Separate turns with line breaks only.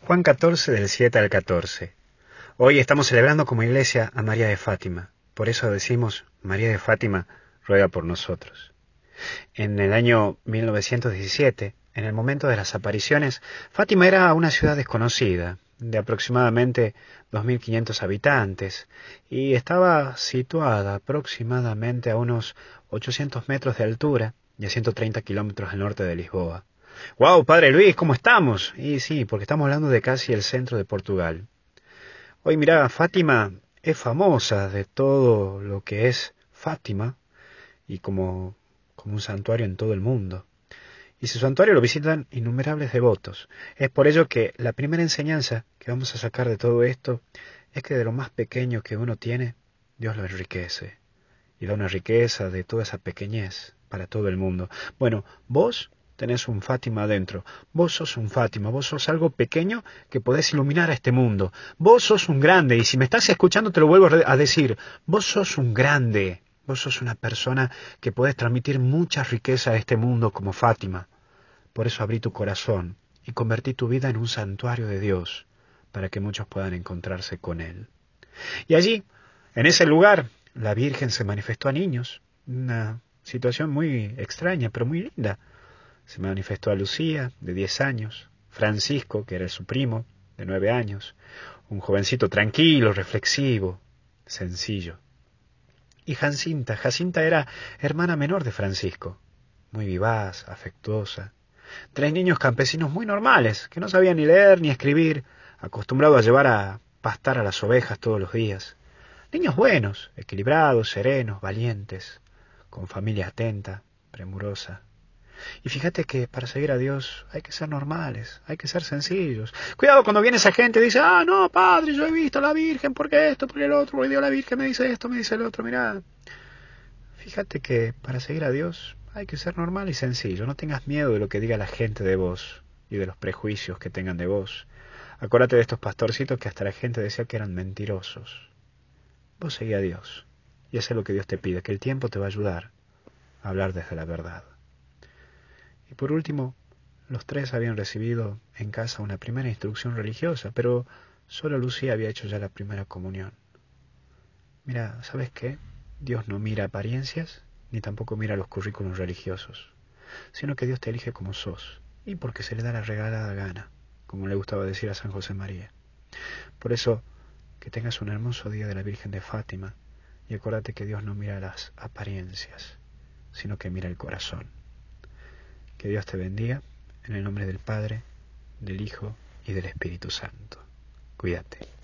Juan 14 del 7 al 14. Hoy estamos celebrando como iglesia a María de Fátima. Por eso decimos, María de Fátima ruega por nosotros. En el año 1917, en el momento de las apariciones, Fátima era una ciudad desconocida, de aproximadamente 2.500 habitantes, y estaba situada aproximadamente a unos 800 metros de altura y a 130 kilómetros al norte de Lisboa. ¡Wow, Padre Luis, ¿cómo estamos? Y sí, porque estamos hablando de casi el centro de Portugal. Hoy, mira, Fátima es famosa de todo lo que es Fátima y como un santuario en todo el mundo. Y su santuario lo visitan innumerables devotos. Es por ello que la primera enseñanza que vamos a sacar de todo esto es que de lo más pequeño que uno tiene, Dios lo enriquece. Y da una riqueza de toda esa pequeñez para todo el mundo. Bueno, vos tenés un Fátima adentro. Vos sos un Fátima, vos sos algo pequeño que podés iluminar a este mundo. Vos sos un grande, y si me estás escuchando te lo vuelvo a decir. Vos sos un grande. Vos sos una persona que podés transmitir mucha riqueza a este mundo como Fátima. Por eso abrí tu corazón y convertí tu vida en un santuario de Dios, para que muchos puedan encontrarse con Él. Y allí, en ese lugar, la Virgen se manifestó a niños. Una situación muy extraña, pero muy linda. Se manifestó a Lucía, de 10 años, Francisco, que era su primo, de 9 años, un jovencito tranquilo, reflexivo, sencillo. Y Jacinta era hermana menor de Francisco, muy vivaz, afectuosa. 3 niños campesinos muy normales, que no sabían ni leer ni escribir, acostumbrados a llevar a pastar a las ovejas todos los días. Niños buenos, equilibrados, serenos, valientes, con familia atenta, premurosa. Y fíjate que para seguir a Dios hay que ser normales, hay que ser sencillos. Cuidado cuando viene esa gente y dice, no, padre, yo he visto a la Virgen, porque esto, porque el otro, porque Dios la Virgen me dice esto, me dice el otro. Mirá, fíjate que para seguir a Dios hay que ser normal y sencillo. No tengas miedo de lo que diga la gente de vos y de los prejuicios que tengan de vos. Acuérdate de estos pastorcitos que hasta la gente decía que eran mentirosos. Vos seguí a Dios y haz lo que Dios te pide, que el tiempo te va a ayudar a hablar desde la verdad. Y por último, los 3 habían recibido en casa una primera instrucción religiosa, pero solo Lucía había hecho ya la primera comunión. Mira, ¿sabes qué? Dios no mira apariencias, ni tampoco mira los currículos religiosos, sino que Dios te elige como sos, y porque se le da la regalada gana, como le gustaba decir a San José María. Por eso, que tengas un hermoso día de la Virgen de Fátima, y acuérdate que Dios no mira las apariencias, sino que mira el corazón. Que Dios te bendiga, en el nombre del Padre, del Hijo y del Espíritu Santo. Cuídate.